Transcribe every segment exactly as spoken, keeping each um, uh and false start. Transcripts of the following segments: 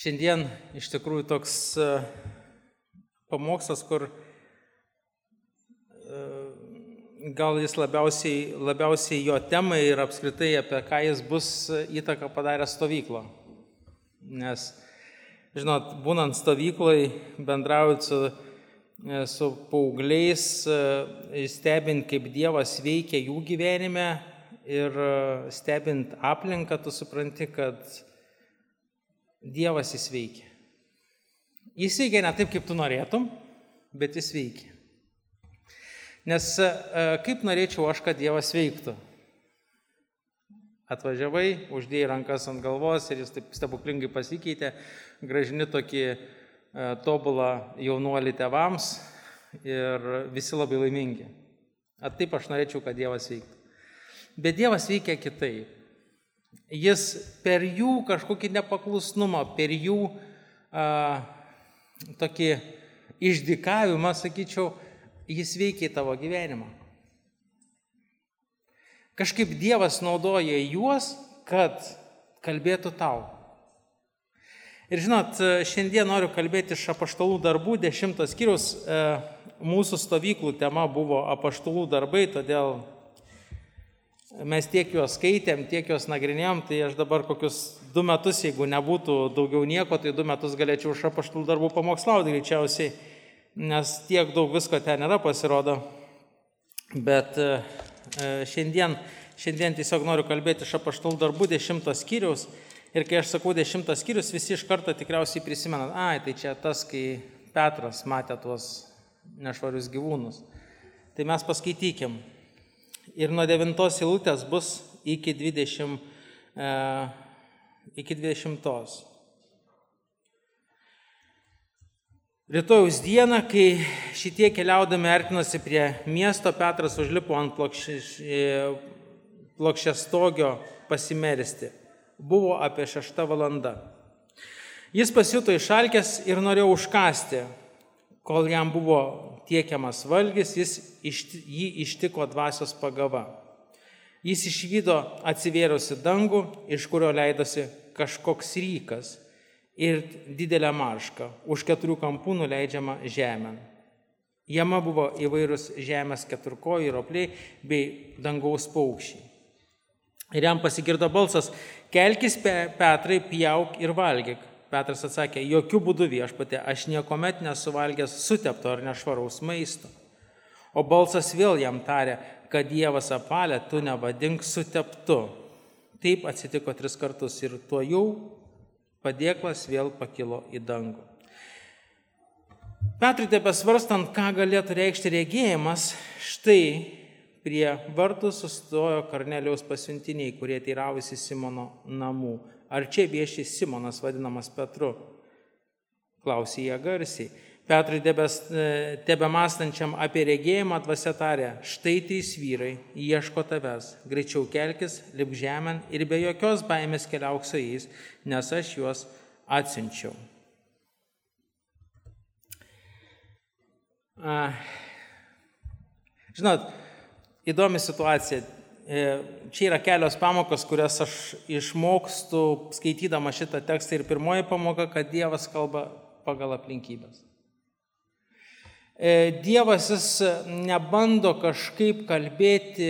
Šiandien iš tikrųjų toks pamokslas, kur gal jis labiausiai, labiausiai jo temai ir apskritai apie ką jis bus įtaką padarę stovyklo. Nes, žinot, būnant stovykloj, bendraujant su, su paaugliais, stebint, kaip Dievas veikia jų gyvenime ir stebint aplinką, tu supranti, kad Dievas jis veikia. Jis veikia ne taip, kaip tu norėtum, bet jis veikia. Nes kaip norėčiau aš, kad Dievas veiktų? Atvažiavai, uždėjai rankas ant galvos ir jis taip stebuklingai pasikeitė, gražini tokį tobulą jaunuolį tėvams ir visi labai laimingi. Ar taip aš norėčiau, kad Dievas veiktų? Bet Dievas veikia kitaip. Jis per jų kažkokį nepaklusnumą, per jų a, tokį išdykavimą, sakyčiau, jis veikia į tavo gyvenimą. Kažkaip Dievas naudoja juos, kad kalbėtų tau. Ir žinot, šiandien noriu kalbėti iš Apaštalų darbų, dešimtas skyrius. Mūsų stovyklų tema buvo Apaštalų darbai, todėl mes tiek juos skaitėm, tiek juos nagrinėjom, tai aš dabar kokius du metus, jeigu nebūtų daugiau nieko, tai du metus galėčiau iš Apaštalų darbų pamokslauti greičiausiai, nes tiek daug visko ten yra pasirodo. Bet šiandien, šiandien tiesiog noriu kalbėti iš Apaštalų darbų dešimtas skyriaus. Ir kai aš sakau dešimtas skyrius, visi iš karto tikriausiai prisimena, ai, tai čia tas, kai Petras matė tuos nešvarius gyvūnus. Tai mes paskaitykim. Ir nuo devintos eilutės bus iki dvidešimt, e, iki dvidešimtos. Rytojaus dieną, kai šitie keliaudami artinosi prie miesto, Petras užlipo ant plokščiastogio pasimelsti. Buvo apie šešta valanda. Jis pasijuto išalkęs ir norėjo užkąsti. Kol jam buvo tiekiamas valgis, jis išti, jį ištiko dvasios pagava. Jis išvydo atsivėrusi dangų, iš kurio leidosi kažkoks rykas ir didelė marška, už keturių kampų nuleidžiama žemėn. Jame buvo įvairūs žemės keturkojai ropliai bei dangaus paukščiai. Ir jam pasigirdo balsas, kelkis Petrai, pjauk ir valgyk. Petras atsakė, jokių būdų viešpatie, aš niekuomet nesu valgęs sutepto ar nešvaraus maisto. O balsas vėl jam tarė, kad Dievas apalė, tu nevadink suteptu. Taip atsitiko tris kartus ir tuo jau padėklas vėl pakilo į dangų. Petrui tebesvarstant, ką galėtų reikšti regėjimas, štai prie vartų sustojo Kornelijaus pasiuntiniai, kurie teiravosi Simono namų. Ar čia vieši Simonas, vadinamas Petru? Klausė jie garsiai. Petrui tebemąstančiam apie regėjimą dvasia tarė, štai trys vyrai, ieško tavęs, greičiau kelkis, lipk žemėn ir be jokios baimės keliauk su jais, nes aš juos atsiunčiau. Žinot, įdomi situacija. Čia yra kelios pamokos, kurias aš išmokstu skaitydama šitą tekstą. Ir pirmoji pamoka, kad Dievas kalba pagal aplinkybės. Dievas jis nebando kažkaip kalbėti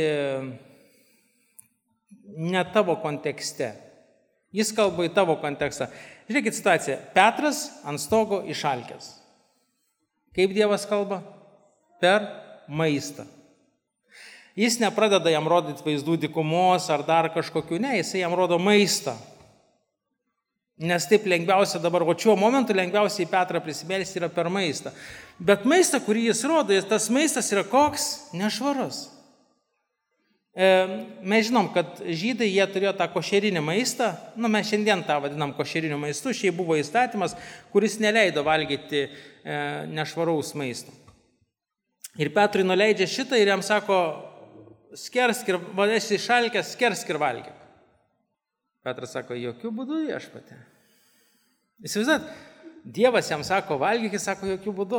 ne tavo kontekste. Jis kalba į tavo kontekstą. Žiūrėkit situaciją. Petras ant stogo išalkęs. Kaip Dievas kalba? Per maistą. Jis nepradeda jam rodyti vaizdų dykumos ar dar kažkokių, ne, jisai jam rodo maistą. Nes taip lengviausia dabar, o šiuo momentu lengviausiai Petrą prisimelsti yra per maistą. Bet maistą, kurį jis rodo, tas maistas yra koks? Nešvarus. E, mes žinom, kad žydai jie turėjo tą košerinį maistą, nu mes šiandien tą vadinam košeriniu maistu, šiai buvo įstatymas, kuris neleido valgyti e, nešvaraus maisto. Ir Petrui nuleidžia šitą ir jam sako, skersk ir, esi išalkęs, skersk ir valgyk. Petras sako, jokių būdų viešpatie. Įsivaizduojat, Dievas jam sako, valgyk, jis sako, jokių būdų.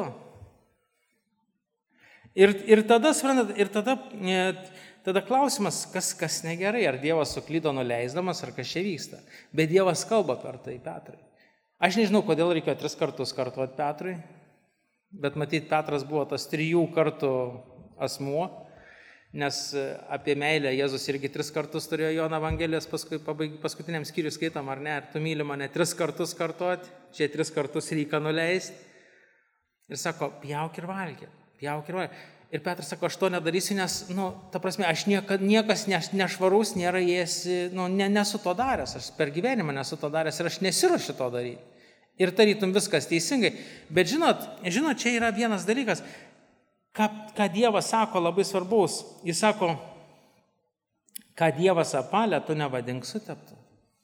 Ir, ir tada, suprantat, ir tada, tada klausimas, kas, kas negerai, ar Dievas suklydo nuleisdamas, ar kas čia vyksta. Bet Dievas kalba per tai Petrai. Aš nežinau, kodėl reikėjo tris kartus kartuoti Petrui, bet matyt, Petras buvo tas trijų kartų asmuo, nes apie meilę Jėzus irgi tris kartus turėjo Jono Evangelijos paskui, paskutiniam skyriui skaitom, ar ne, ar tu myli mane tris kartus kartuoti, čia tris kartus reikia nuleisti. Ir sako, pjauk ir valgyk, pjauk ir valgyk. Ir Petras sako, aš to nedarysiu, nes, nu, ta prasme, aš nieka, niekas ne, nešvarus nėra jės, nu, ne, nesu to daręs, aš per gyvenimą nesu to daręs ir aš nesiruošiu to daryti. Ir tarytum viskas teisingai. Bet žinot, žinot, čia yra vienas dalykas, ką, ką Dievas sako labai svarbaus. Jis sako, ką Dievas apalė, tu nevadink suteptu.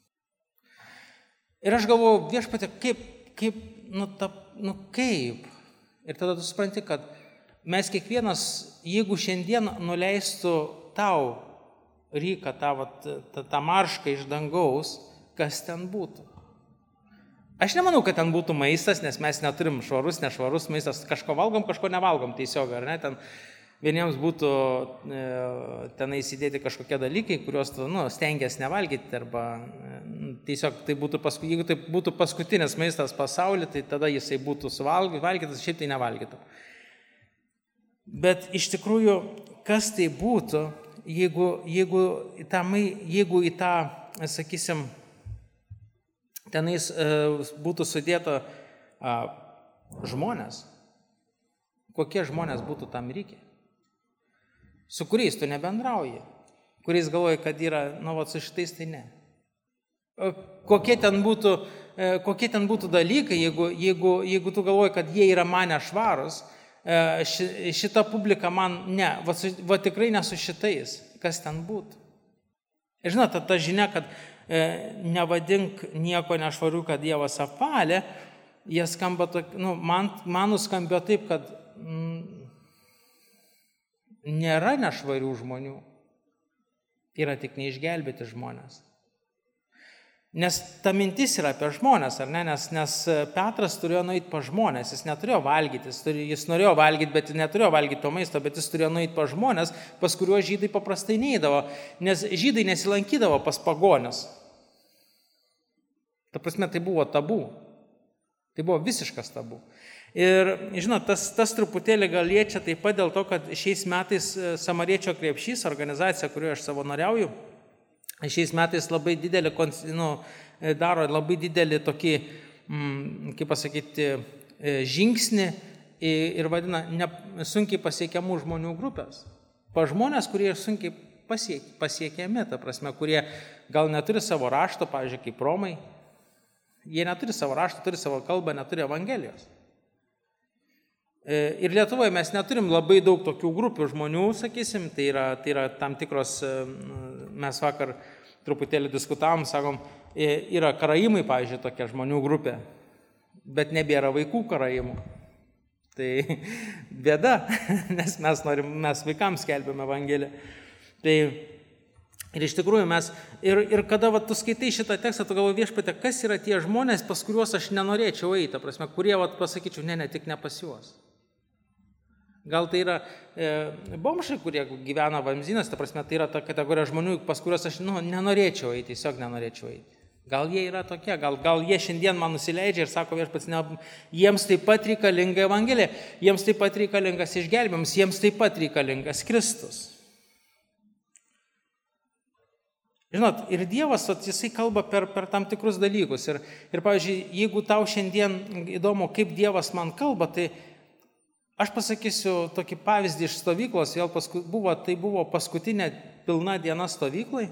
Ir aš galvoju, viešpatie, kaip, kaip, nu, ta, nu, kaip. Ir tada tu supranti, kad mes kiekvienas, jeigu šiandien nuleistų tau ryką, tą, tą, tą maršką iš dangaus, kas ten būtų? Aš nemanau, kad ten būtų maistas, nes mes neturim švarus, nešvarus maistas. Kažko valgom, kažko nevalgom tiesiog, ar ne? Ten vieniems būtų e, tenai įsidėti kažkokie dalykai, kuriuos tu nu, stengiasi nevalgyti, arba e, tiesiog tai būtų, pasku, jeigu tai būtų paskutinis maistas pasaulyje, tai tada jisai būtų suvalgytas, šiaip tai nevalgytų. Bet iš tikrųjų, kas tai būtų, jeigu, jeigu, į tą, jeigu į tą, sakysim, tenais e, būtų sudėta a, žmonės, kokie žmonės būtų tam reikia, su kuriais tu nebendrauji, kuriais galvoji, kad yra, nu, vat, su šitais tai ne. Kokie ten būtų, e, kokie ten būtų dalykai, jeigu, jeigu, jeigu tu galvoji, kad jie yra mane švarus, Ši, šita publika man, ne, va, su, va tikrai ne su šitais, kas ten būtų. Ir žinot, ta, ta žinia, kad e, nevadink nieko nešvarių, kad Dievas apvalė, jie skamba, nu, man, man nuskambėjo taip, kad mm, nėra nešvarių žmonių, yra tik neišgelbėti žmonės. Nes ta mintis yra apie žmonės, ar ne? Nes, nes Petras turėjo nueiti pa žmonės, jis neturėjo valgyti, jis, turi, jis norėjo valgyti, bet neturėjo valgyti to maisto, bet jis turėjo nueiti pa žmonės, pas kuriuos žydai paprastai neįdavo, nes žydai nesilankydavo pas pagonis. Ta prasme, tai buvo tabu. Tai buvo visiškas tabu. Ir, žinot, tas, tas truputėlį gal liečia taip pat dėl to, kad šiais metais Samariečio krepšys, organizacija, kurioje aš savanoriauju, šiais metais labai didelį, nu, daro labai didelį tokį, kaip pasakyti, žingsnį ir vadina ne, sunkiai pasiekiamų žmonių grupės. Pa žmonės, kurie sunkiai pasiek, pasiekiami, ta prasme, kurie gal neturi savo rašto, pavyzdžiui, kaip Romai. Jie neturi savo rašto, turi savo kalbą, neturi Evangelijos. Ir Lietuvoje mes neturim labai daug tokių grupių žmonių, sakysim, tai yra, tai yra tam tikros, mes vakar truputėlį diskutavom, sakom, yra karaimai, pavyzdžiui, tokia žmonių grupė, bet nebėra vaikų karaimų. Tai bėda, nes mes norim, mes vaikams skelbėme Evangeliją. Tai ir iš tikrųjų mes, ir, ir kada va, tu skaitai šitą tekstą, tu galvoji, viešpatie, kas yra tie žmonės, pas kuriuos aš nenorėčiau eiti, prasme, kurie, va, pasakyčiau, ne, ne, tik ne pas juos. Gal tai yra e, bomžai, kurie gyvena vamzdynas, ta prasme, tai yra ta kategorija žmonių, pas kuriuos aš nu, nenorėčiau eiti, tiesiog nenorėčiau eiti. Gal jie yra tokie, gal, gal jie šiandien man nusileidžia ir sako, viešpats, ne, jiems taip pat reikalinga Evangelija, jiems taip pat reikalingas išgelbėjimas, jiems taip pat reikalingas Kristus. Žinot, ir Dievas, jisai kalba per, per tam tikrus dalykus. Ir, ir, pavyzdžiui, jeigu tau šiandien įdomu, kaip Dievas man kalba, tai aš pasakysiu tokį pavyzdį iš stovyklos, vėl pasku, buvo, tai buvo paskutinė pilna diena stovyklai.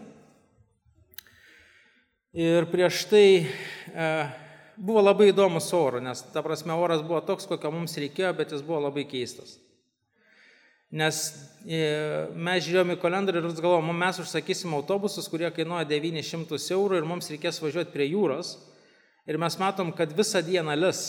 Ir prieš tai e, buvo labai įdomus oro, nes, ta prasme, oras buvo toks, kokio mums reikėjo, bet jis buvo labai keistas. Nes e, mes žiūrėjome į kalendorių ir galvojom, mes užsakysim autobusus, kurie kainuoja devynis šimtus eurų ir mums reikės važiuoti prie jūros. Ir mes matom, kad visą dieną lis.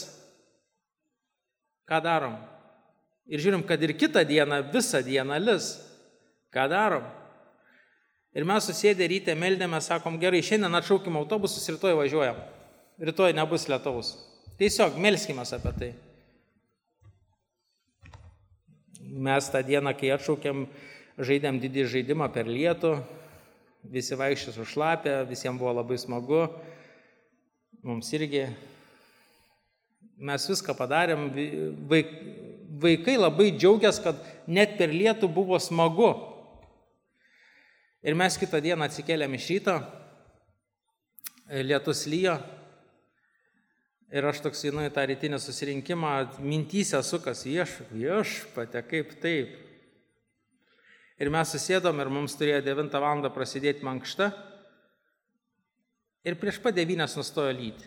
Ką darom? Ir žiūrim, kad ir kitą dieną, visą dieną lis. Ką darom? Ir mes susėdę ryte meldėme, sakom, gerai, šiandien atšaukim autobusus, rytoj važiuojam. Rytoj nebus lietaus. Tiesiog melskimės apie tai. Mes tą dieną, kai atšaukėm, žaidėm didį žaidimą per lietų, visi vaikščiai sušlapė, visiems buvo labai smagu, mums irgi, Mes viską padarėm, vaikai labai džiaugias, kad net per lietų buvo smagu. Ir mes kitą dieną atsikėlėm iš ryto, lietus lyjo, ir aš toks einu į tą rytinį susirinkimą, mintyse sukas, vieš, viešpatie, kaip taip. Ir mes susėdom ir mums turėjo devintą valandą prasidėti mankšta, ir prieš pat devynias nustojo lyti.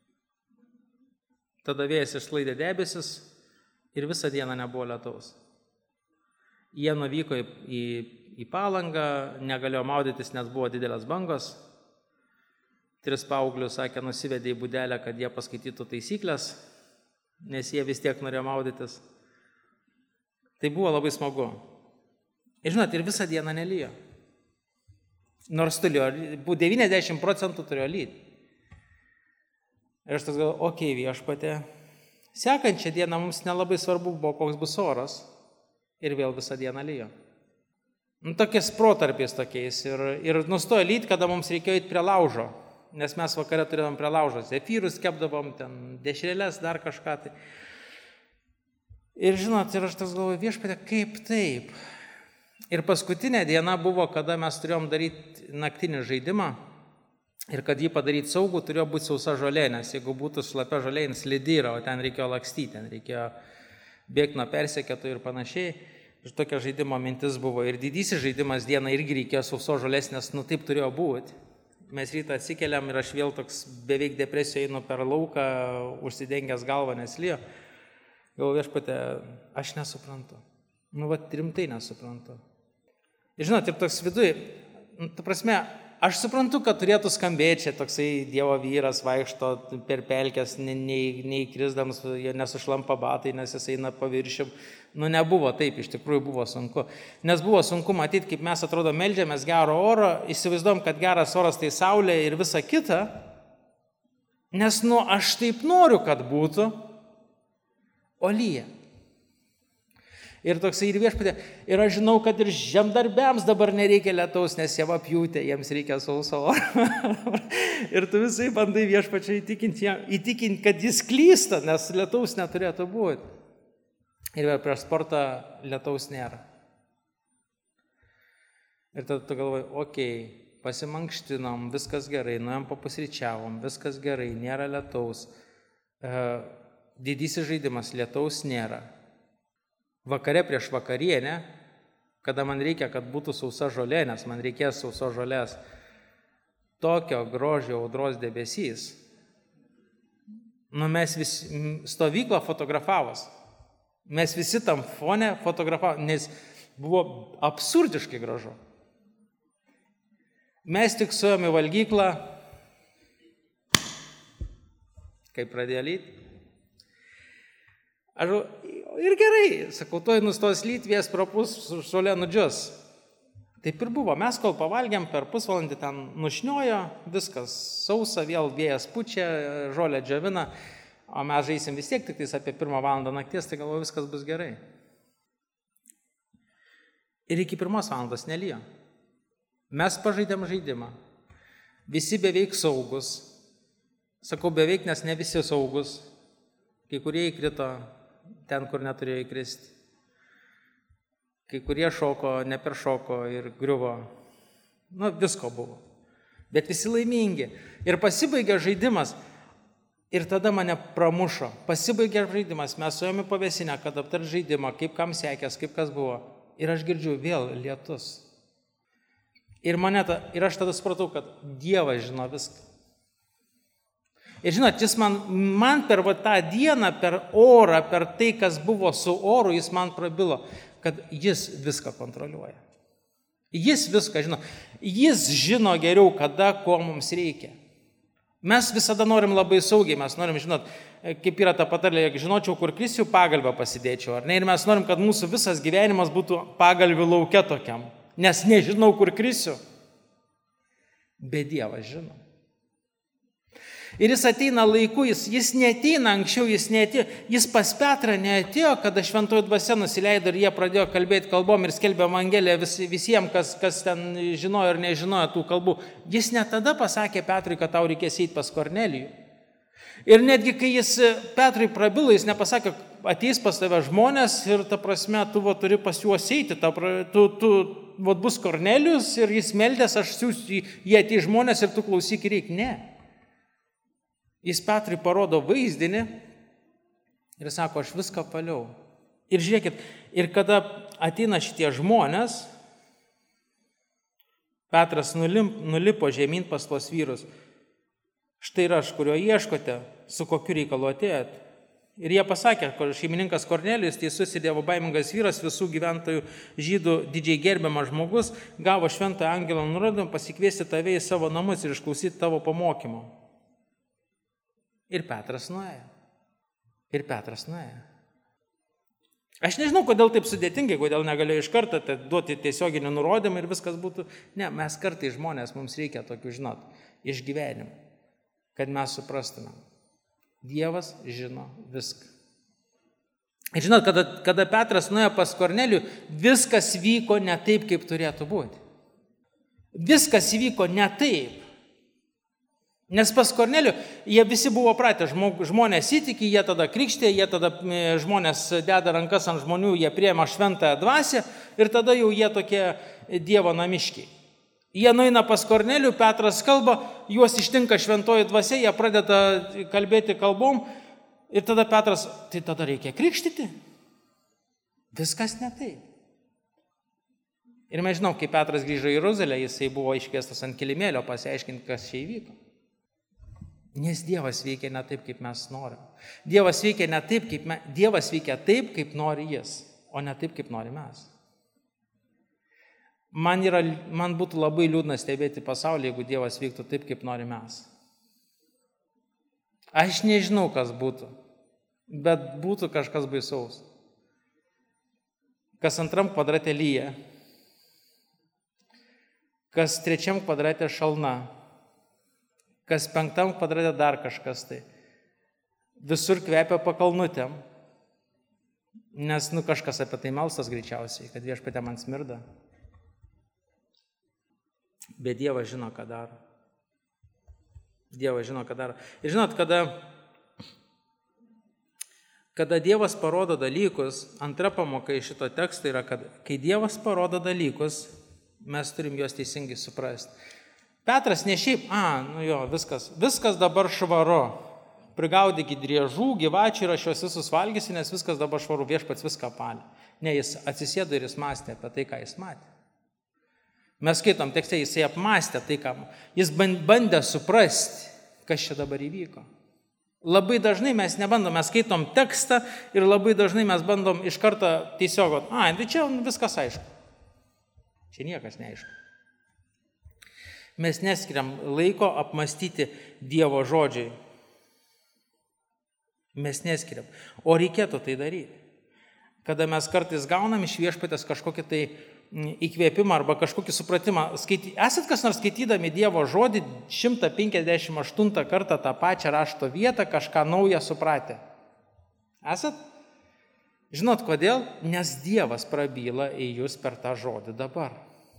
Tada vėjas išsklaidė debesis ir visą dieną nebuvo lietaus. Jie nuvyko į, į, į Palangą, negalėjo maudytis, nes buvo didelės bangos. Tris paauglius, sakė, nusivedė į būdelę, kad jie paskaitytų taisyklės, nes jie vis tiek norėjo maudytis. Tai buvo labai smagu. Ir žinot, ir visą dieną nelijo. Nors turėjo, devyniasdešimt procentų turėjo lyti. Ir aš tas galvoju, okei, viešpatė, sekančią dieną mums nelabai svarbu buvo, koks bus oras, ir vėl visą dieną lijo. Nu, tokiais protarpiais tokiais. Ir, ir nustojo lyti, kada mums reikėjo eiti prie laužo, nes mes vakare turėjom prie laužo, zefyrus kepdavom, ten dešrelės, dar kažką. Tai. Ir žinot, ir aš tas galvoju, viešpatė, kaip taip? Ir paskutinė diena buvo, kada mes turėjom daryti naktinį žaidimą. Ir kad jį padaryti saugų, turėjo būti sausa žolė, nes jeigu būtų šlapia žolė, jis lydyra, o ten reikėjo lakstyti, ten reikėjo bėgti nuo persekėtų ir panašiai. Ir tokia žaidimo mintis buvo. Ir didysis žaidimas dieną irgi reikėjo sauso žolės, nes nu taip turėjo būti. Mes rytą atsikeliam ir aš vėl toks beveik depresijoje einu per lauką, užsidengęs galvą, nes lijo. Galvoju, viešpatė, aš nesuprantu. Nu, va, rimtai nesuprantu. Ir žinot, ir toks viduje, nu, ta prasme, aš suprantu, kad turėtų skambėti čia toksai Dievo vyras vaikšto per pelkes, nei, nei krisdams, nesušlampa batai, nes jis eina paviršium. Nu, nebuvo taip, iš tikrųjų buvo sunku. Nes buvo sunku matyti, kaip mes atrodo meldžiamės gero oro, įsivaizduom, kad geras oras tai saulė ir visa kita, nes, nu, aš taip noriu, kad būtų, o lyja. Ir toksai ir viešpatė, ir aš žinau, kad ir žemdarbiams dabar nereikia lietaus, nes jie apjūtė, jiems reikia sauso oro. Ir tu visai bandai viešpačiai įtikinti, įtikinti, kad jis klysta, nes lietaus neturėtų būti. Ir prieš sportą lietaus nėra. Ir tada tu galvoji, okei, okay, pasimankštinom, viskas gerai, nuėjom papusryčiavom, viskas gerai, nėra lietaus. Didysis žaidimas, lietaus nėra. Vakare prieš vakarienę, kada man reikia, kad būtų sausa žolė, nes man reikės sauso žolės, tokio grožio audros debesys. Nu, mes visi, stovyklą fotografavos, mes visi tam fone fotografavos, nes buvo absurdiškai gražu. Mes tik suėjom į valgyklą, kai pradėjo lyti. Aš, ir gerai, sakau, toj nustos lyti, vėjas prapus, žolė nudžius. Taip ir buvo, mes kol pavalgėm, per pusvalandį ten nušniojo, viskas sausa, vėl vėjas pučia, žolė džiovina, o mes žaisim vis tiek, tik tais apie pirmą valandą nakties, tai galvoju, viskas bus gerai. Ir iki pirmos valandos nelijo. Mes pažaidėm žaidimą. Visi beveik saugus. Sakau beveik, nes ne visi saugus. Kai kurie įkrito ten, kur neturėjo įkristi. Kai kurie šoko, neperšoko ir griuvo. Nu, visko buvo. Bet visi laimingi. Ir pasibaigė žaidimas. Ir tada mane pramušo. Pasibaigė žaidimas. Mes suėjome į pavėsinę, kad aptart žaidimą, kaip kam sekės, kaip kas buvo. Ir aš girdžiu vėl lietus. Ir, mane ta, ir aš tada supratau, kad Dievas žino viską. Ir žinot, jis man, man per va, tą dieną, per orą, per tai, kas buvo su oru, jis man prabilo, kad jis viską kontroliuoja. Jis viską žino. Jis žino geriau, kada, ko mums reikia. Mes visada norim labai saugiai, mes norim, žinot, kaip yra ta patarlė, jeigu žinočiau, kur krisiu, pagalbę pasidėčiau, ar ne? Ir mes norim, kad mūsų visas gyvenimas būtų pagalvių lauke tokiam, nes nežinau, kur krisiu. Bet Dievas žino. Ir jis ateina laiku, jis, jis neateina anksčiau, jis neatėjo, jis pas Petrą neatėjo, kada šventoji dvasia nusileido ir jie pradėjo kalbėti kalbom ir skelbė evangeliją vis, visiems, kas, kas ten žinojo ir nežinojo tų kalbų. Jis net tada pasakė Petrui, kad tau reikės eiti pas Kornelijų. Ir netgi, kai jis Petrui prabilo, jis nepasakė, ateis pas tave žmonės ir ta prasme, tu va, turi pas juos eiti, ta, tu, tu va, bus Kornelijus ir jis meldės, aš siūsiu, jie ateis žmonės ir tu klausyk reik. Ne. Jis Petrui parodo vaizdinį ir sako, aš viską paliau. Ir žiūrėkit, ir kada ateina šitie žmonės, Petras nulimp, nulipo žemyn pas tuos vyrus. Štai ir aš, kurio ieškote, su kokiu reikalu atėjot. Ir jie pasakė, kad šeimininkas Kornelijus, teisus ir dievobaimingas vyras, visų gyventojų žydų didžiai gerbiamas žmogus, gavo šventą angelą nurodymą pasikviesti tave į savo namus ir išklausyti tavo pamokymo. Ir Petras nuėjo. Ir Petras nuėjo. Aš nežinau, kodėl taip sudėtingai, kodėl negalėjau iš karto duoti tiesioginį nurodymą ir viskas būtų. Ne, mes kartai žmonės, mums reikia tokių, žinot, išgyvenimų, kad mes suprastume. Dievas žino viską. Ir žinot, kada, kada Petras nuėjo pas Kornelijų, viskas vyko ne taip, kaip turėtų būti. Viskas vyko ne taip. Nes pas Kornelijų jie visi buvo pratę, žmonės įtiki, jie tada krikštė, jie tada žmonės deda rankas ant žmonių, jie priema šventąją dvasią ir tada jau jie tokie Dievo namiškiai. Jie nueina pas Kornelijų, Petras kalba, juos ištinka šventoji dvasia, jie pradeda kalbėti kalbom ir tada Petras, tai tada reikia krikštyti. Viskas ne taip. Ir mes žinom, kai Petras grįžo į Jeruzalę, jisai buvo iškviestas ant kilimėlio pasiaiškinti, kas čia įvyko. Nes Dievas veikia ne taip, kaip mes norim. Dievas veikia ne taip, kaip mes, Dievas veikia taip, kaip nori jis, o ne taip, kaip nori mes. Man, yra, man būtų labai liūdna stebėti pasaulį, jeigu Dievas veiktų taip, kaip nori mes. Aš nežinau, kas būtų, bet būtų kažkas baisaus. Kas antram kvadrate lyja, kas trečiam kvadrate šalna, kas penktam kvadrate dar kažkas tai. Visur kvepia pakalnutėm, nes nu kažkas apie tai melstas greičiausiai, kad viešpatė man smirda. Bet Dievas žino, ką daro. Dievas žino, ką daro. Ir žinot, kada, kada Dievas parodo dalykus, antra pamoka iš šito teksto yra, kad kai Dievas parodo dalykus, mes turim juos teisingai suprasti. Petras ne šiaip, a, nu jo, viskas, viskas dabar švaru. Prigaudykit driežų, gyvačių ir aš juos visus valgysiu, nes viskas dabar švaru, viešpats viską palė. Ne, jis atsisėdo ir jis mąstė apie tai, ką jis matė. Mes skaitom tekste, jisai apmąstė tai, ką jis bandė suprasti, kas čia dabar įvyko. Labai dažnai mes nebandom, mes skaitom tekstą ir labai dažnai mes bandom iš karto tiesiog, a, tai čia viskas aišku. Čia niekas neaišku. Mes neskiriam laiko apmastyti Dievo žodžiai. Mes neskiriam. O reikėtų tai daryti. Kada mes kartais gaunam iš viešpatės kažkokį tai įkvėpimą arba kažkokį supratimą. Skaity, esat kas nors skaitydami Dievo žodį šimtą penkiasdešimt aštuntą kartą tą pačią rašto vietą kažką naują supratę? Esat? Žinot kodėl? Nes Dievas prabyla į jūs per tą žodį dabar.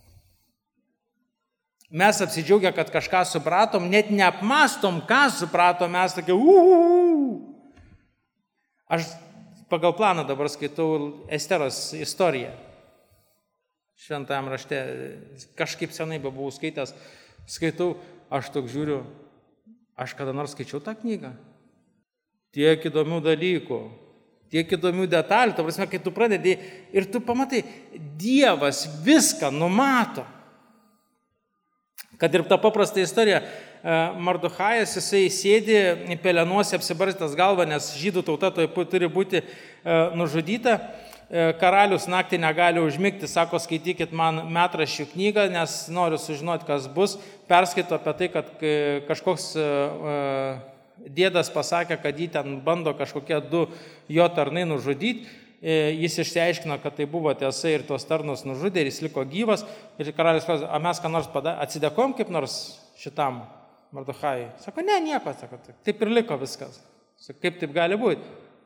Mes apsidžiaugia, kad kažką supratom, net neapmastom, ką supratom, mes tokie uuu. Aš pagal planą dabar skaitau Esteros istoriją. Šventajam rašte, kažkaip senai buvau skaitęs, skaitau, aš toks žiūriu, aš kada nors skaičiau tą knygą. Tiek įdomių dalykų, tiek įdomių detalių, ta prasme, kai tu pradedi ir tu pamatai, Dievas viską numato. Kad ir ta paprasta istorija, Mardochajas, jisai sėdi pelenuose apsibarstęs galvą, nes žydų tauta turi būti nužudyta. Karalius naktį negali užmigti, sako, skaitykit man metraščių knygą, nes noriu sužinoti, kas bus. Perskaito apie tai, kad kažkoks dėdas pasakė, kad jį ten bando kažkokie du jo tarnai nužudyti. Jis išsiaiškino, kad tai buvo tiesa ir tos tarnus nužudė ir jis liko gyvas. Ir karalius klausia, a mes ką nors padarėm, atsidėkojom kaip nors šitam Mardochajui? Sako, ne, nieko, sako, taip ir liko viskas. Sako, kaip taip gali būti?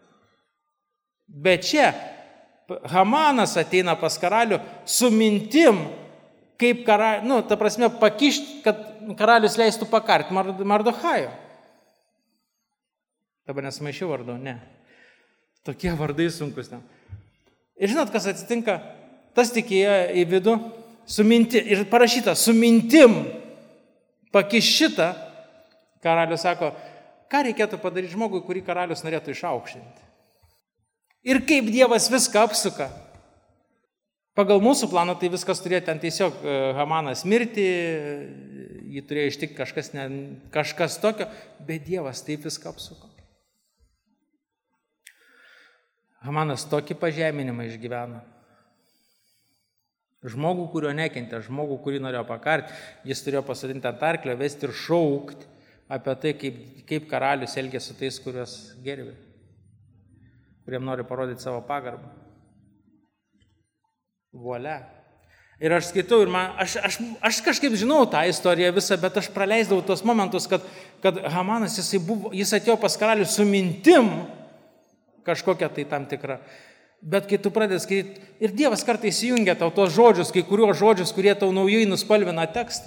Bet čia Hamanas ateina pas karalių su mintim, kaip karalius, nu, ta prasme, pakišti, kad karalius leistų pakarti Mardochajų. Dabar nesumaišiau vardų, ne. Tokie vardai sunkus ten. Ir žinot, kas atsitinka? Tas tik įėjo į vidų, su minti, ir parašyta, su mintim pakiš šitą. Karalius sako, ką reikėtų padaryti žmogui, kurį karalius norėtų išaukštinti. Ir kaip Dievas viską apsuka. Pagal mūsų planą tai viskas turėjo ten tiesiog Hamanas mirti, jį turėjo ištikti kažkas, ne, kažkas tokio, bet Dievas taip viską apsuko. Hamanas tokį pažeminimą išgyveno. Žmogų, kurio nekentė, žmogų, kurį norėjo pakarti, jis turėjo pasodinti ant arklio, vesti ir šaukti apie tai, kaip, kaip karalius elgė su tais, kuriuos gerbė, kuriem nori parodyti savo pagarbą. Vuolia. Ir aš skaitau, ir man, aš, aš, aš kažkaip žinau tą istoriją visą, bet aš praleisdavau tos momentus, kad, kad Hamanas, jisai buvo, jis atėjo pas karalių su mintim, kažkokia tai tam tikra. Bet kai tu pradės skaityti, ir Dievas kartais įjungia tau tos žodžius, kai kuriuos žodžius, kurie tau naujai nuspalvina tekstą.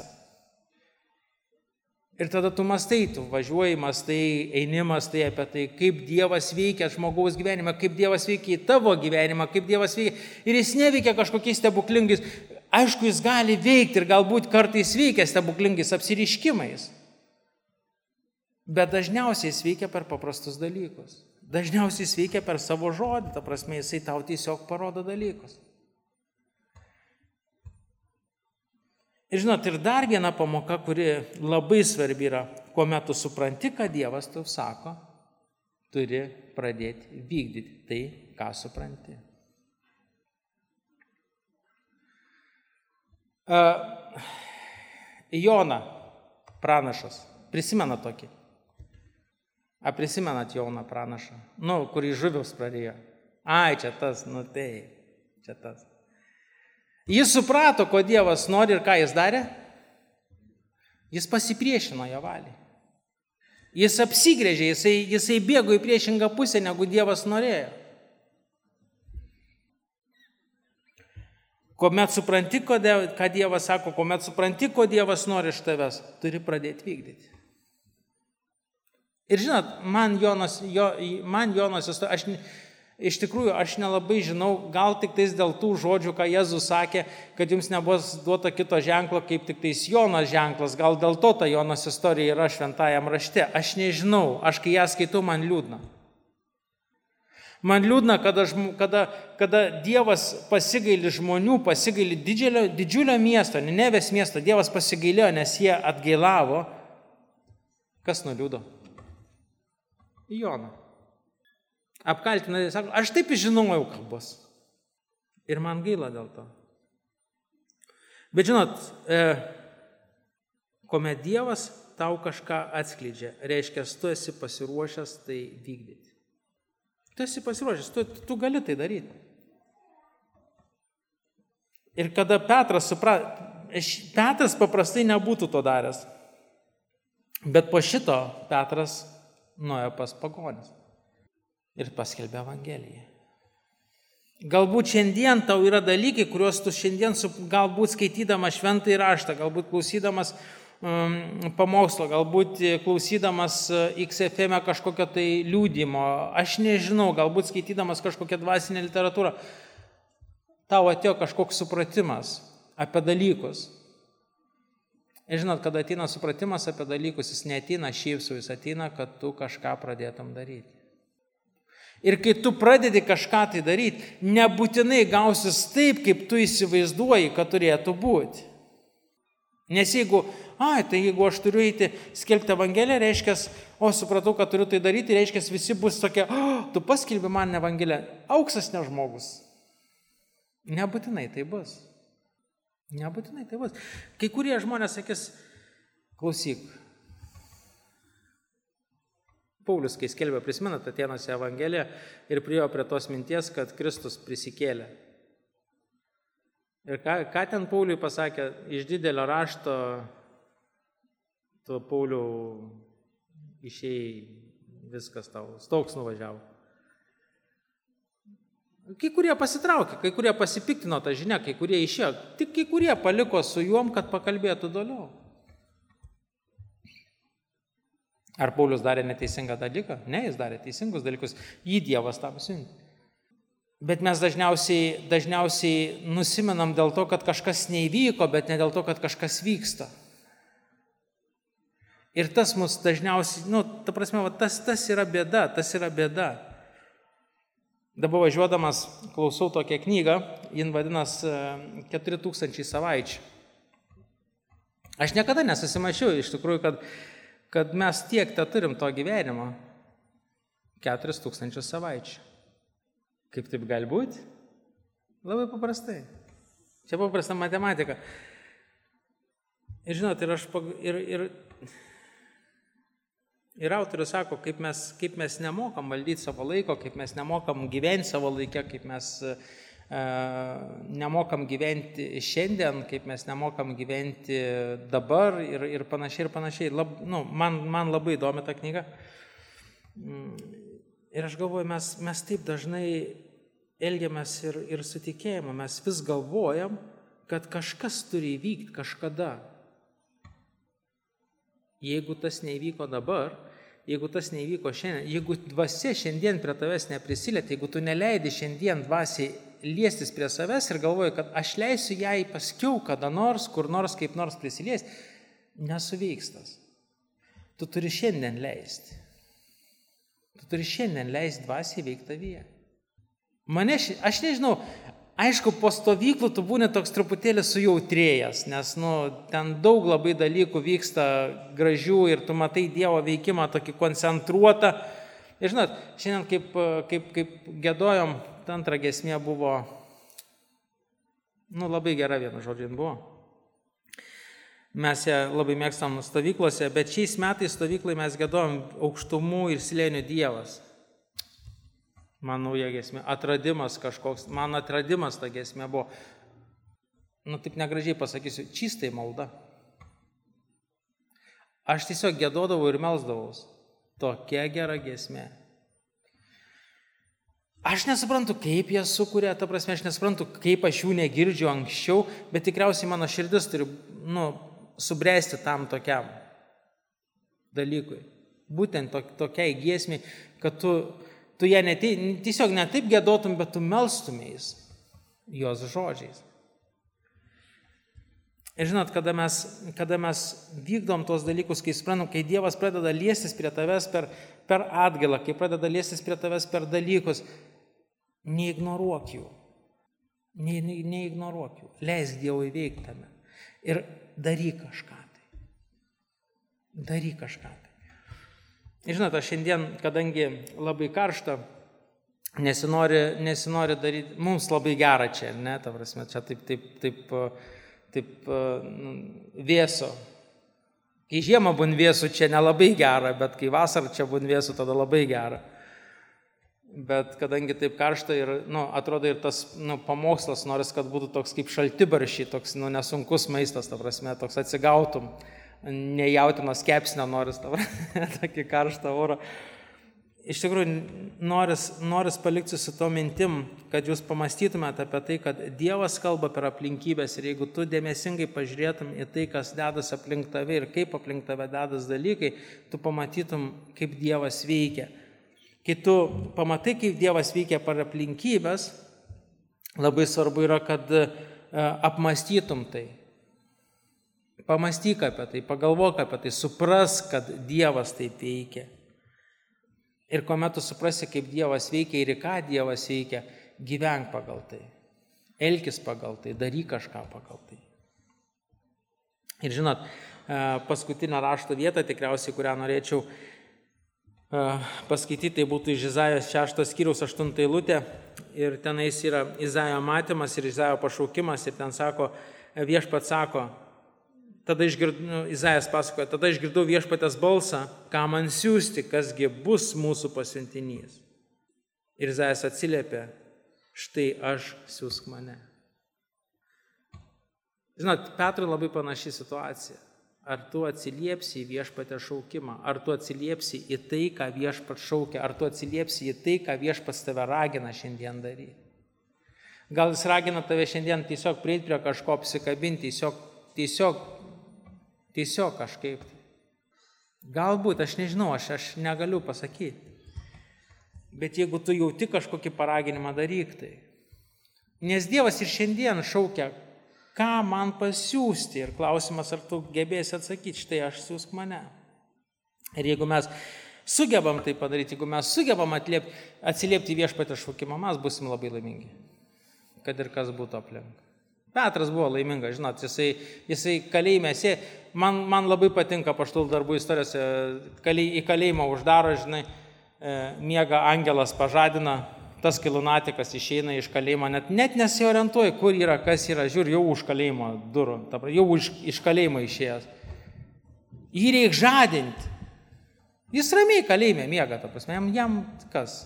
Ir tada tu mastai, tu važiuoji, mastai, eini, mastai apie tai, kaip Dievas veikia žmogaus gyvenimą, kaip Dievas veikia į tavo gyvenimą, kaip Dievas veikia. Ir jis neveikia kažkokiais stebuklingais. Aišku, jis gali veikti ir galbūt kartais veikia stebuklingais apsiriškimais. Bet dažniausiai jis veikia per paprastus dalykus. Dažniausiai jis veikia per savo žodį, ta prasme, jisai tau tiesiog parodo dalykus. Ir žinot, ir dar viena pamoka, kuri labai svarbi yra, kuomet tu supranti, ką Dievas tau sako, turi pradėti vykdyti tai, ką supranti. Uh, Jona, pranašas, prisimena tokį. A prisimenat Joną pranašą? Nu, kurį žuvius pradėjo. Ai, čia tas, nu tai, čia tas. Jis suprato, ko Dievas nori ir ką jis darė. Jis pasipriešino jo valiai. Jis apsigrėžė, jisai, jisai bėgo į priešingą pusę, negu Dievas norėjo. Kuomet supranti, ką Dievas sako, kuomet supranti, ko Dievas nori iš tavęs, turi pradėti vykdyti. Ir žinot, man Jonas, jo, man Jonas, aš, iš tikrųjų, aš nelabai žinau, gal tik tais dėl tų žodžių, ką Jėzus sakė, kad jums nebus duota kito ženklo, kaip tik tais Jonas ženklas, gal dėl to ta Jonas istorija yra šventajam rašte. Aš nežinau, aš kai ją skaitau, man liūdna. Man liūdna, kada, kada, kada Dievas pasigaili žmonių, pasigaili didžiulio, didžiulio miesto, Ninevės miesto, Dievas pasigailėjo, nes jie atgailavo. Kas nuliūdo? Joną. Apkaltina, sako, aš taip žinojau, kad bus. Ir man gaila dėl to. Bet žinot, e, kuomet Dievas tau kažką atskleidžia, reiškia, tu esi pasiruošęs tai vykdyti. Tu esi pasiruošęs, tu, tu gali tai daryti. Ir kada Petras suprato, Petras paprastai nebūtų to daręs. Bet po šito Petras nuėjo pas pagonis ir paskelbė Evangeliją. Galbūt šiandien tau yra dalykai, kuriuos tu šiandien, galbūt skaitydamas šventąjį raštą, galbūt klausydamas um, pamokslo, galbūt klausydamas X F M kažkokio tai liūdimo, aš nežinau, galbūt skaitydamas kažkokią dvasinę literatūrą, tau atėjo kažkoks supratimas apie dalykus. Ir žinot, kada ateina supratimas apie dalykus, jis neateina šiaip su, jis ateina, kad tu kažką pradėtum daryti. Ir kai tu pradedi kažką tai daryti, nebūtinai gausis taip, kaip tu įsivaizduoji, kad turėtų būti. Nes jeigu, ai, tai jeigu aš turiu eiti skelbti Evangeliją, reiškia, o supratau, kad turiu tai daryti, reiškia, visi bus tokie, o, tu paskelbi man Evangeliją, auksas ne žmogus. Nebūtinai tai bus. Nebūtinai tai bus. Kai kurie žmonės sakys, klausyk, Paulius, kai skelbė, prisimenat, Atėnuose Evangeliją ir priėjo prie tos minties, kad Kristus prisikėlė. Ir ką, ką ten Pauliui pasakė, iš didelio rašto, tu Paulių išėjai, viskas tau, stauks nuvažiavo. Kai kurie pasitraukė, kai kurie pasipiktino tą žinią, kai kurie išėjo, tik kai kurie paliko su juom, kad pakalbėtų toliau. Ar Paulius darė neteisingą dalyką? Ne, jis darė teisingus dalykus. Jį Dievas tam siuntė. Bet mes dažniausiai, dažniausiai nusimenam dėl to, kad kažkas neįvyko, bet ne dėl to, kad kažkas vyksta. Ir tas mus dažniausiai, nu, ta prasme, va, tas, tas yra bėda, tas yra bėda. Dabar važiuodamas klausau tokią knygą, jin vadinas keturi tūkstančiai savaičių. Aš niekada nesusimačiau iš tikrųjų, kad, kad mes tiek te turim to gyvenimo. keturis tūkstančius savaičių. Kaip taip gali būti? Labai paprastai. Čia paprasta matematika. Ir žinot, ir, aš, ir, ir, ir autorius sako, kaip mes, kaip mes nemokam valdyti savo laiko, kaip mes nemokam gyventi savo laikę, kaip mes e, nemokam gyventi šiandien, kaip mes nemokam gyventi dabar ir, ir panašiai ir panašiai. Lab, nu, man, man labai įdomi ta knyga. Ir aš galvoju, mes, mes taip dažnai elgiamės ir, ir su tikėjimu, mes vis galvojam, kad kažkas turi įvykti kažkada. Jeigu tas neįvyko dabar, jeigu tas neįvyko šiandien, jeigu dvasia šiandien prie tavęs neprisilietė, jeigu tu neleidi šiandien dvasiai liestis prie savęs ir galvoji, kad aš leisiu jai paskiau kada nors, kur nors, kaip nors prisiliesti, nesuveiks tas. Tu turi šiandien leisti. Tu turi šiandien leisti dvasiai veikti tavyje. Mane, aš nežinau, aišku, po stovyklų tu būni toks truputėlį sujautrėjęs, nes nu, ten daug labai dalykų vyksta gražių ir tu matai Dievo veikimą tokį koncentruotą. Ir žinot, šiandien kaip, kaip, kaip giedojom, ta antra giesmė buvo, nu labai gera vienu žodžiu buvo. Mes ją labai mėgstam stovyklose, bet šiais metais stovyklai mes giedojom aukštumų ir slėnių Dievas. Man nauja giesmė, atradimas kažkoks, man atradimas ta giesmė buvo, nu taip negražiai pasakysiu, čistai malda. Aš tiesiog giedodavau ir melsdavaus. Tokia gera giesmė. Aš nesuprantu, kaip jie sukuria, ta prasme, aš nesuprantu, kaip aš jų negirdžiu anksčiau, bet tikriausiai mano širdis turi, nu, subręsti tam tokiam dalykui. Būtent to, tokiai giesmiai, kad tu, tu ją ne, tiesiog ne taip giedotum, bet tu melstumės jos žodžiais. Ir žinot, kada mes, kada mes vykdom tos dalykus, kai suprantam, kai Dievas pradeda liestis prie tavęs per, per atgailą, kai pradeda liestis prie tavęs per dalykus, neignoruok jų. Ne, ne, neignoruok jų. Leisk Dievui veikti tame. Ir daryk kažką tai. Daryk kažką tai. Ir žinot, aš šiandien, kadangi labai karšta, nesinori, nesinori daryti, mums labai gera čia, ne, ta prasme, čia taip, taip, taip, taip nu, vėso. Kai žiemą būn vėsų, čia nelabai gera, bet kai vasarą čia būn vėsų, tada labai gera. Bet kadangi taip karšta ir, nu, atrodo ir tas, nu, pamokslas, noris, kad būtų toks kaip šaltibaršiai, toks, nu, nesunkus maistas, ta prasme, toks atsigautum, nejautinos kepsnio noris, ta prasme, tokį karštą orą. Iš tikrųjų, noris, noris palikti su to mintim, kad jūs pamastytumėte apie tai, kad Dievas kalba per aplinkybės ir jeigu tu dėmesingai pažiūrėtum į tai, kas dedas aplink tave ir kaip aplink tave dedas dalykai, tu pamatytum, kaip Dievas veikia. Kai tu pamatai, kaip Dievas veikia per aplinkybės, labai svarbu yra, kad apmąstytum tai. Pamąstyk apie tai, pagalvok apie tai, supras, kad Dievas taip veikia. Ir kuomet tu suprasi, kaip Dievas veikia ir į ką Dievas veikia, gyvenk pagal tai. Elkis pagal tai, daryk kažką pagal tai. Ir žinot, paskutinę rašto vietą, tikriausiai, kurią norėčiau paskaityti, tai būtų iš Izajos šeštos skyriaus aštunta eilutė. Ir tenais yra Izajo matymas ir Izajo pašaukimas. Ir ten sako, viešpats sako, tada išgirdau, Izajas pasakoja, tada išgirdau viešpatės balsą, ką man siųsti, kasgi bus mūsų pasiuntinys. Ir Izajas atsiliepė, štai aš, siųsk mane. Žinot, Petrui labai panaši situacija. Ar tu atsiliepsi į viešpatės šaukimą, ar tu atsiliepsi į tai, ką viešpats šaukia, ar tu atsiliepsi į tai, ką viešpats tave ragina šiandien daryti. Gal jis ragina tave šiandien tiesiog prieiti prie kažko, apsikabinti, tiesiog, tiesiog, tiesiog kažkaip. Galbūt, aš nežinau, aš, aš negaliu pasakyti. Bet jeigu tu jauti kažkokį paraginimą, daryk tai. Nes Dievas ir šiandien šaukia, ką man pasiųsti. Ir klausimas, ar tu gebėsi atsakyti, štai aš siūsk mane. Ir jeigu mes sugebam tai padaryti, jeigu mes sugebam atliepti, atsiliepti viešpaties šaukimą, mes busim labai laimingi. Kad ir kas būtų aplink. Petras buvo laimingas, žinot, jisai, jisai kalėjime, jisai, man, man labai patinka apaštalų darbų istorijose, kalė, į kalėjimą uždaro, žinai, miega angelas pažadina, tas kai lunatikas išeina iš kalėjimo, net, net nesiorientuoja, kur yra, kas yra, žiūri, jau už kalėjimo durų, jau iš, iš kalėjimo išėjęs. Jį reikia žadinti. Jis ramiai kalėjime miega, ta prasme, jam, jam kas?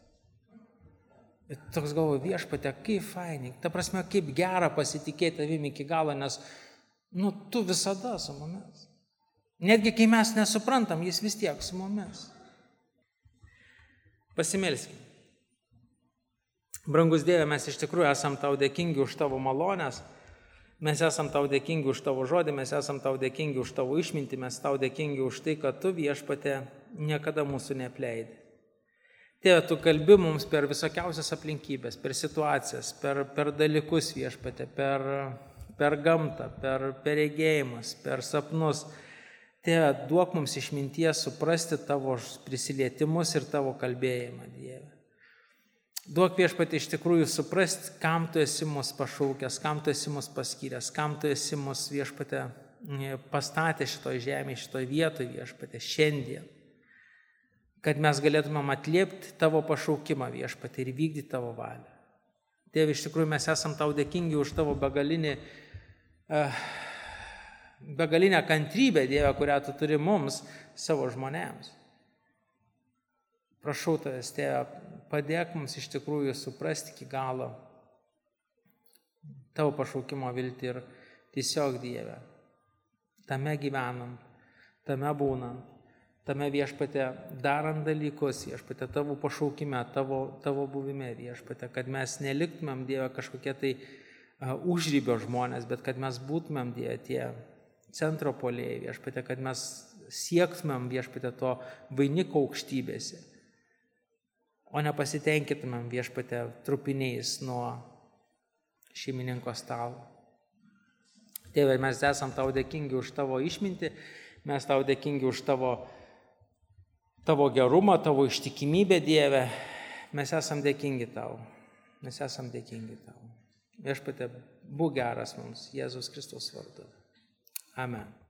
Ir toks galvoju, viešpatie, kaip fainai, ta prasme, kaip gera pasitikėti tavimi iki galo, nes, nu, tu visada su mumis. Netgi kai mes nesuprantam, jis vis tiek su mumis. Pasimelskime. Brangus Dieve, mes iš tikrųjų esam tau dėkingi už tavo malonės, mes esam tau dėkingi už tavo žodį, mes esam tau dėkingi už tavo išmintį, mes tau dėkingi už tai, kad tu, viešpatie, niekada mūsų neapleidi. Tėve, tu kalbi mums per visokiausias aplinkybės, per situacijas, per, per dalykus, viešpatie, per, per gamtą, per, per regėjimus, per sapnus. Tėve, duok mums išminties suprasti tavo prisilietimus ir tavo kalbėjimą, Dieve. Duok, viešpatie, iš tikrųjų suprasti, kam tu esi mus pašaukęs, kam tu esi mus paskyręs, kam tu esi mus, viešpatie, pastatę šitoj žemėje, šitoj vietoj, viešpatie, šiandien. Kad mes galėtumėm atliepti tavo pašaukimą, viešpatie, ir vykdyti tavo valią. Tėve, iš tikrųjų mes esam tau dėkingi už tavo begalinį, uh, begalinę kantrybę, Dieve, kurią tu turi mums, savo žmonėms. Prašau tavęs, Tėve, padėk mums iš tikrųjų suprasti iki galo tavo pašaukimo viltį ir tiesiog, Dieve, tame gyvenant, tame būnant, tame, viešpatie, darant dalykus, viešpatie, tavo pašaukime, tavo, tavo buvime, viešpatie, kad mes neliktumėm, Dieve, kažkokie tai uh, užrybio žmonės, bet kad mes būtumėm, Dieve, tie centro puolėjai, viešpatie, kad mes siektumėm, viešpatie, to vainiko aukštybėse, o nepasitenkintumėm, viešpatie, trupiniais nuo šeimininko stalo. Tėve, mes esam tau dėkingi už tavo išmintį, mes tau dėkingi už tavo tavo gerumą, tavo ištikimybę, Dieve, mes esam dėkingi tau, mes esam dėkingi tau. Viešpatie, būk geras mums, Jėzus Kristus vardu. Amen.